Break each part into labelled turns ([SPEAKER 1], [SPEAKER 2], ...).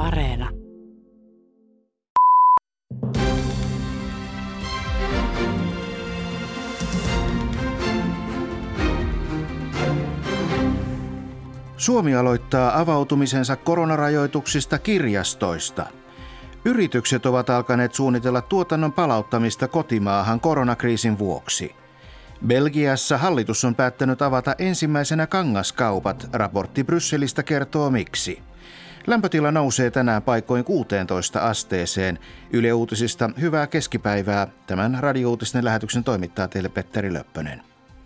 [SPEAKER 1] Areena.
[SPEAKER 2] Suomi aloittaa avautumisensa koronarajoituksista kirjastoista. Yritykset ovat alkaneet suunnitella tuotannon palauttamista kotimaahan koronakriisin vuoksi. Belgiassa hallitus on päättänyt avata ensimmäisenä kangaskaupat. Raportti Brysselistä kertoo miksi. Lämpötila nousee tänään paikoin 16 asteeseen. Yle Uutisista hyvää keskipäivää. Tämän radio-uutisten lähetyksen toimittaa teille Petteri Löppönen.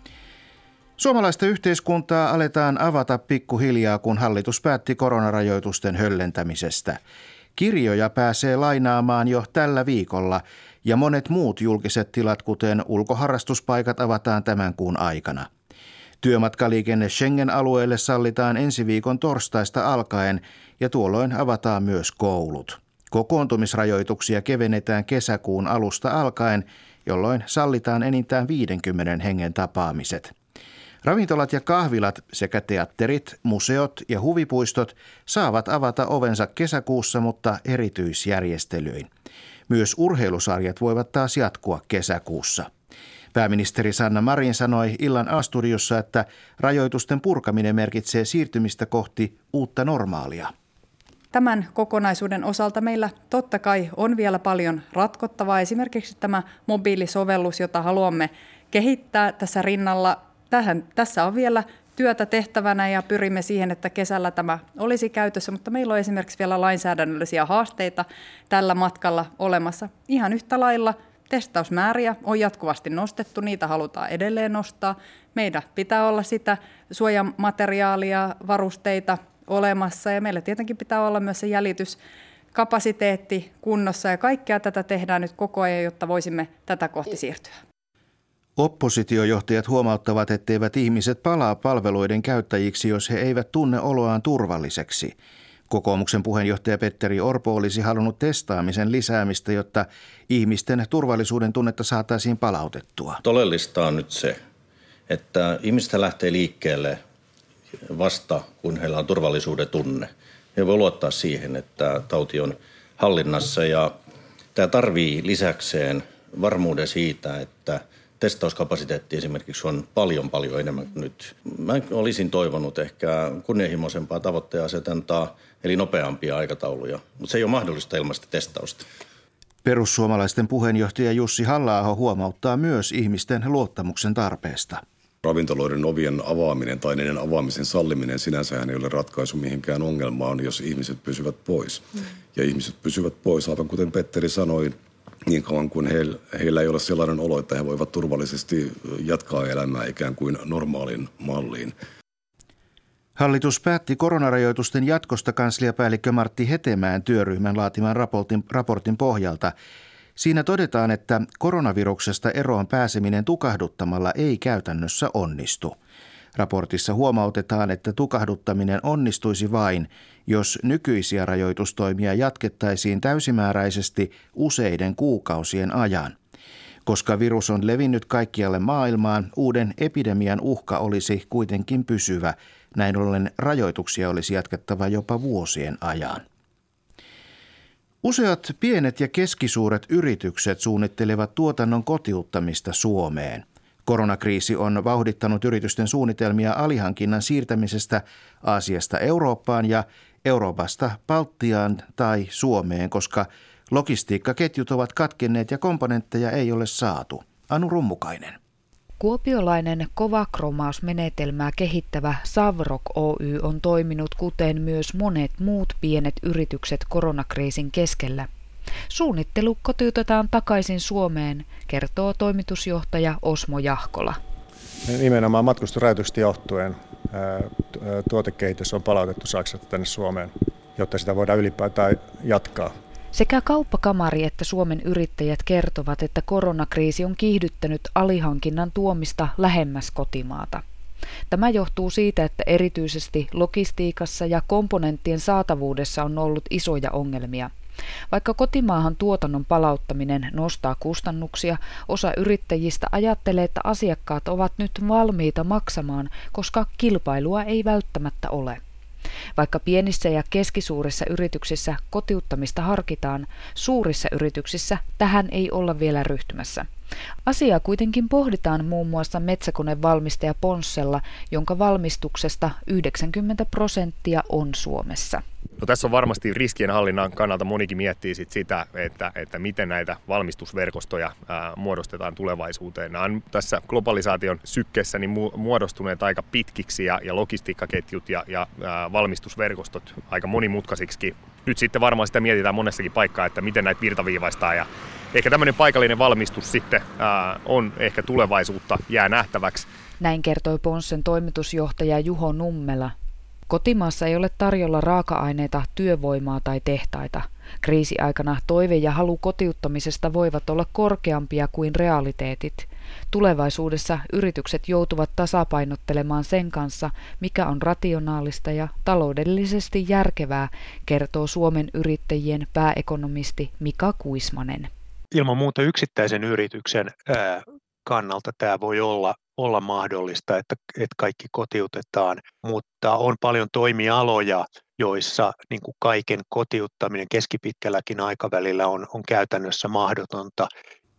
[SPEAKER 2] Suomalaista yhteiskuntaa aletaan avata pikkuhiljaa, kun hallitus päätti koronarajoitusten höllentämisestä. Kirjoja pääsee lainaamaan jo tällä viikolla ja monet muut julkiset tilat, kuten ulkoharrastuspaikat, avataan tämän kuun aikana. Työmatkaliikenne Schengen-alueelle sallitaan ensi viikon torstaista alkaen ja tuolloin avataan myös koulut. Kokoontumisrajoituksia kevennetään kesäkuun alusta alkaen, jolloin sallitaan enintään 50 hengen tapaamiset. Ravintolat ja kahvilat sekä teatterit, museot ja huvipuistot saavat avata ovensa kesäkuussa, mutta erityisjärjestelyin. Myös urheilusarjat voivat taas jatkua kesäkuussa. Pääministeri Sanna Marin sanoi illan A-studiossa, että rajoitusten purkaminen merkitsee siirtymistä kohti uutta normaalia.
[SPEAKER 3] Tämän kokonaisuuden osalta meillä totta kai on vielä paljon ratkottavaa. Esimerkiksi tämä mobiilisovellus, jota haluamme kehittää tässä rinnalla. Tässä on vielä työtä tehtävänä ja pyrimme siihen, että kesällä tämä olisi käytössä, mutta meillä on esimerkiksi vielä lainsäädännöllisiä haasteita tällä matkalla olemassa. Ihan yhtä lailla testausmääriä on jatkuvasti nostettu, niitä halutaan edelleen nostaa. Meidän pitää olla sitä suojamateriaalia, varusteita olemassa ja meillä tietenkin pitää olla myös se jäljityskapasiteetti kunnossa ja kaikkea tätä tehdään nyt koko ajan, jotta voisimme tätä kohti siirtyä.
[SPEAKER 2] Oppositiojohtajat huomauttavat, etteivät ihmiset palaa palveluiden käyttäjiksi, jos he eivät tunne oloaan turvalliseksi. Kokoomuksen puheenjohtaja Petteri Orpo olisi halunnut testaamisen lisäämistä, jotta ihmisten turvallisuuden tunnetta saataisiin palautettua.
[SPEAKER 4] Oleellista on nyt se, että ihmiset lähtee liikkeelle vasta, kun heillä on turvallisuuden tunne. He voi luottaa siihen, että tauti on hallinnassa ja tämä tarvii lisäkseen varmuuden siitä, että testauskapasiteetti esimerkiksi on paljon enemmän kuin nyt. Mä olisin toivonut ehkä kunnianhimoisempaa tavoitteasetantaa, eli nopeampia aikatauluja, mutta se ei ole mahdollista ilman sitä testausta.
[SPEAKER 2] Perussuomalaisten puheenjohtaja Jussi Halla-aho huomauttaa myös ihmisten luottamuksen tarpeesta.
[SPEAKER 5] Ravintoloiden ovien avaaminen tai niiden avaamisen salliminen sinänsä ei ole ratkaisu mihinkään ongelmaan, jos ihmiset pysyvät pois. Ja ihmiset pysyvät pois, aivan kuten Petteri sanoi, niin kauan kuin heillä ei ole sellainen olo, että he voivat turvallisesti jatkaa elämää ikään kuin normaalin malliin.
[SPEAKER 2] Hallitus päätti koronarajoitusten jatkosta kansliapäällikkö Martti Hetemäen työryhmän laatiman raportin pohjalta. Siinä todetaan, että koronaviruksesta eroon pääseminen tukahduttamalla ei käytännössä onnistu. Raportissa huomautetaan, että tukahduttaminen onnistuisi vain, jos nykyisiä rajoitustoimia jatkettaisiin täysimääräisesti useiden kuukausien ajan. Koska virus on levinnyt kaikkialle maailmaan, uuden epidemian uhka olisi kuitenkin pysyvä. Näin ollen rajoituksia olisi jatkettava jopa vuosien ajan. Useat pienet ja keskisuuret yritykset suunnittelevat tuotannon kotiuttamista Suomeen. Koronakriisi on vauhdittanut yritysten suunnitelmia alihankinnan siirtämisestä Aasiasta Eurooppaan ja Euroopasta Baltiaan tai Suomeen, koska logistiikkaketjut ovat katkenneet ja komponentteja ei ole saatu. Anu Rummukainen.
[SPEAKER 6] Kuopiolainen kovakromausmenetelmää kehittävä Savrok Oy on toiminut kuten myös monet muut pienet yritykset koronakriisin keskellä. Suunnittelu kotiutetaan takaisin Suomeen, kertoo toimitusjohtaja Osmo Jahkola.
[SPEAKER 7] Nimenomaan matkustusrajoituksista johtuen tuotekehitys on palautettu Saksasta tänne Suomeen, jotta sitä voidaan ylipäätään jatkaa.
[SPEAKER 6] Sekä kauppakamari että Suomen yrittäjät kertovat, että koronakriisi on kiihdyttänyt alihankinnan tuomista lähemmäs kotimaata. Tämä johtuu siitä, että erityisesti logistiikassa ja komponenttien saatavuudessa on ollut isoja ongelmia. Vaikka kotimaahan tuotannon palauttaminen nostaa kustannuksia, osa yrittäjistä ajattelee, että asiakkaat ovat nyt valmiita maksamaan, koska kilpailua ei välttämättä ole. Vaikka pienissä ja keskisuurissa yrityksissä kotiuttamista harkitaan, suurissa yrityksissä tähän ei olla vielä ryhtymässä. Asiaa kuitenkin pohditaan muun muassa metsäkonevalmistaja Ponssella, jonka valmistuksesta 90% on Suomessa.
[SPEAKER 1] No, tässä on varmasti riskienhallinnan kannalta monikin miettii sitä, että miten näitä valmistusverkostoja muodostetaan tulevaisuuteen. Nämä on tässä globalisaation sykkeessä niin muodostuneet aika pitkiksi ja logistiikkaketjut ja valmistusverkostot aika monimutkaisiksi. Nyt sitten varmaan sitä mietitään monessakin paikkaa, että miten näitä virtaviivaistaa ja ehkä tämmöinen paikallinen valmistus sitten on ehkä tulevaisuutta, jää nähtäväksi.
[SPEAKER 6] Näin kertoi Ponssen toimitusjohtaja Juho Nummela. Kotimaassa ei ole tarjolla raaka-aineita, työvoimaa tai tehtaita. Kriisiaikana toive ja halu kotiuttamisesta voivat olla korkeampia kuin realiteetit. Tulevaisuudessa yritykset joutuvat tasapainottelemaan sen kanssa, mikä on rationaalista ja taloudellisesti järkevää, kertoo Suomen yrittäjien pääekonomisti Mika Kuismanen.
[SPEAKER 8] Ilman muuta yksittäisen yrityksen kannalta tämä voi olla mahdollista, että kaikki kotiutetaan, mutta on paljon toimialoja, joissa niin kuin kaiken kotiuttaminen keskipitkälläkin aikavälillä on käytännössä mahdotonta.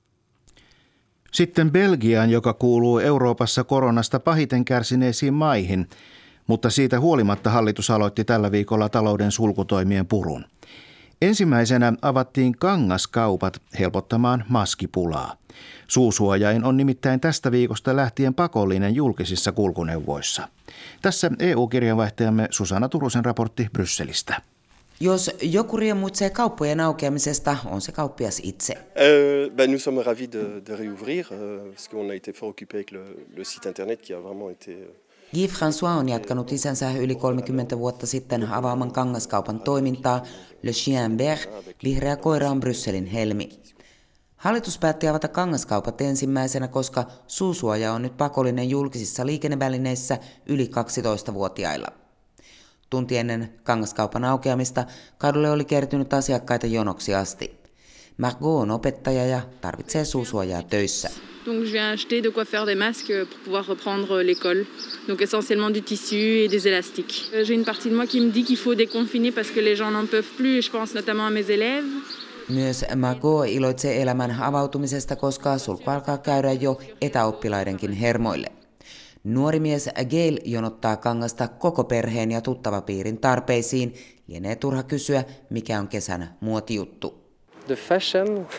[SPEAKER 2] Sitten Belgiaan, joka kuuluu Euroopassa koronasta pahiten kärsineisiin maihin, mutta siitä huolimatta hallitus aloitti tällä viikolla talouden sulkutoimien purun. Ensimmäisenä avattiin kangaskaupat helpottamaan maskipulaa. Suusuojain on nimittäin tästä viikosta lähtien pakollinen julkisissa kulkuneuvoissa. Tässä EU-kirjanvaihtajamme Susanna Turusen raportti Brysselistä.
[SPEAKER 9] Jos joku riemuitsee kauppojen aukeamisesta, on se kauppias itse.
[SPEAKER 10] Nous sommes ravis de réouvrir, parce qu'on a été fort occupé avec le site internet qui a vraiment été...
[SPEAKER 9] Guy François on jatkanut isänsä yli 30 vuotta sitten avaaman kangaskaupan toimintaa. Le Chien Vert, vihreä koira on Brysselin helmi. Hallitus päätti avata kangaskaupat ensimmäisenä, koska suusuoja on nyt pakollinen julkisissa liikennevälineissä yli 12-vuotiailla. Tunti ennen kangaskaupan aukeamista kadulle oli kertynyt asiakkaita jonoksi asti. Margot on opettaja ja tarvitsee suusuojaa töissä.
[SPEAKER 11] Donc je viens acheter de quoi faire des masques pour pouvoir reprendre l'école. Donc essentiellement du tissu et des élastiques. J'ai une partie de moi qui me dit qu'il faut déconfiner parce que les gens n'en peuvent plus et je pense notamment à mes élèves.
[SPEAKER 9] Myös Margot iloitsee elämän avautumisesta, koska sulku alkaa käydä jo etäoppilaidenkin hermoille. Nuori mies Gail jonottaa kangasta koko perheen ja tuttavapiirin tarpeisiin. Lienee turha kysyä, mikä on kesän muotijuttu.
[SPEAKER 12] The fashion,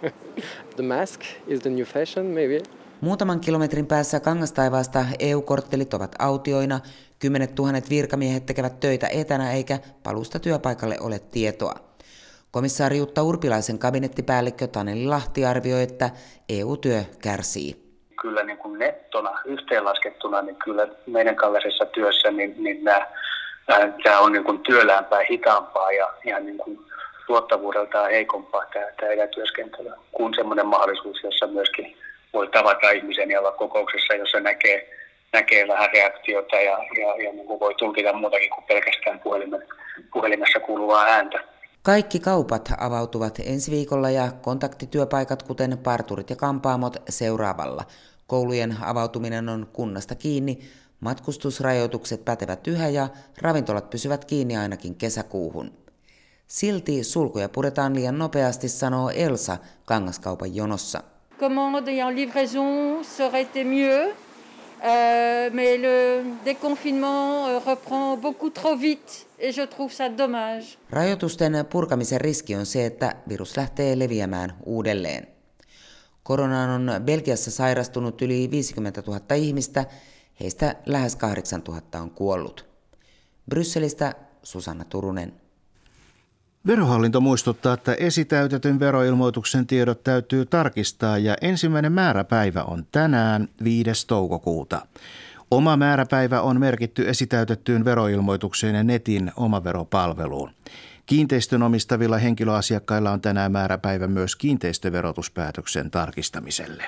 [SPEAKER 12] the mask is the new fashion maybe.
[SPEAKER 9] Muutaman kilometrin päässä Kangastaivaasta EU-korttelit ovat autioina. 10 000 virkamiehet tekevät töitä etänä eikä palusta työpaikalle ole tietoa. Komissaari Jutta Urpilaisen kabinettipäällikkö Taneli Lahti arvioi, että EU-työ kärsii.
[SPEAKER 13] Kyllä niin kuin nettona yhteenlaskettuna, niin kyllä meidän kaltaisessa työssä niin tämä on niin kuin työläämpää, hitaampaa ja niin kuin tuottavuudeltaan heikompaa tämä etätyöskentely kuin semmoinen mahdollisuus, jossa myöskin voi tavata ihmisen ja olla kokouksessa, jossa näkee vähän reaktiota ja niin kuin voi tulkita muutakin kuin pelkästään puhelimessa kuuluvaa ääntä.
[SPEAKER 9] Kaikki kaupat avautuvat ensi viikolla ja kontaktityöpaikat, kuten parturit ja kampaamot, seuraavalla. Koulujen avautuminen on kunnasta kiinni, matkustusrajoitukset pätevät yhä ja ravintolat pysyvät kiinni ainakin kesäkuuhun. Silti sulkuja puretaan liian nopeasti, sanoo Elsa kangaskaupan jonossa.
[SPEAKER 14] Commande et en livraison serait été mieux, mais le déconfinement reprend beaucoup trop vite et je trouve ça dommage.
[SPEAKER 9] Rajoitusten purkamisen riski on se, että virus lähtee leviämään uudelleen. Koronaan on Belgiassa sairastunut yli 50 000 ihmistä, heistä lähes 8 000 on kuollut. Brysselistä Susanna Turunen.
[SPEAKER 2] Verohallinto muistuttaa, että esitäytetyn veroilmoituksen tiedot täytyy tarkistaa ja ensimmäinen määräpäivä on tänään 5. toukokuuta. Oma määräpäivä on merkitty esitäytettyyn veroilmoitukseen ja netin omaveropalveluun. Kiinteistön omistavilla henkilöasiakkailla on tänään määräpäivä myös kiinteistöverotuspäätöksen tarkistamiselle.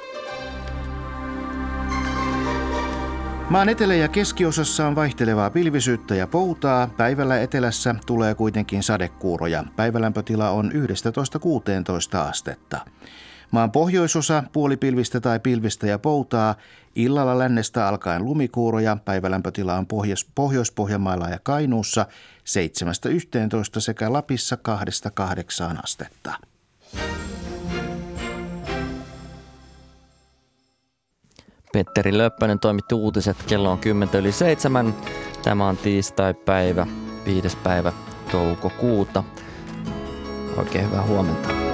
[SPEAKER 2] Maan etelä- ja keskiosassa on vaihtelevaa pilvisyyttä ja poutaa. Päivällä etelässä tulee kuitenkin sadekuuroja. Päivälämpötila on 11–16 astetta. Maan pohjoisosa puolipilvistä tai pilvistä ja poutaa. Illalla lännestä alkaen lumikuuroja. Päivälämpötila on Pohjois-Pohjanmaalla ja Kainuussa 7-11 sekä Lapissa 2-8 astetta.
[SPEAKER 15] Petteri Löppönen toimitti uutiset. Kello on 7:10. Tämä on tiistai-päivä, 5. päivä toukokuuta. Oikein hyvää huomenta.